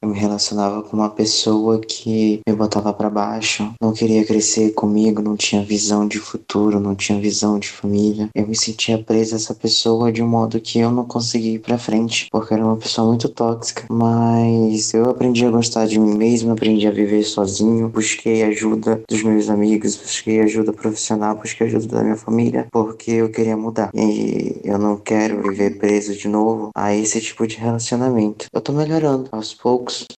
Eu me relacionava com uma pessoa que me botava pra baixo, não queria crescer comigo, não tinha visão de futuro, não tinha visão de família. Eu me sentia presa a essa pessoa de um modo que eu não conseguia ir pra frente, porque era uma pessoa muito tóxica. Mas eu aprendi a gostar de mim mesmo, aprendi a viver sozinho, busquei ajuda dos meus amigos, busquei ajuda profissional, busquei ajuda da minha família, porque eu queria mudar. E eu não quero viver preso de novo a esse tipo de relacionamento. Eu tô melhorando aos poucos.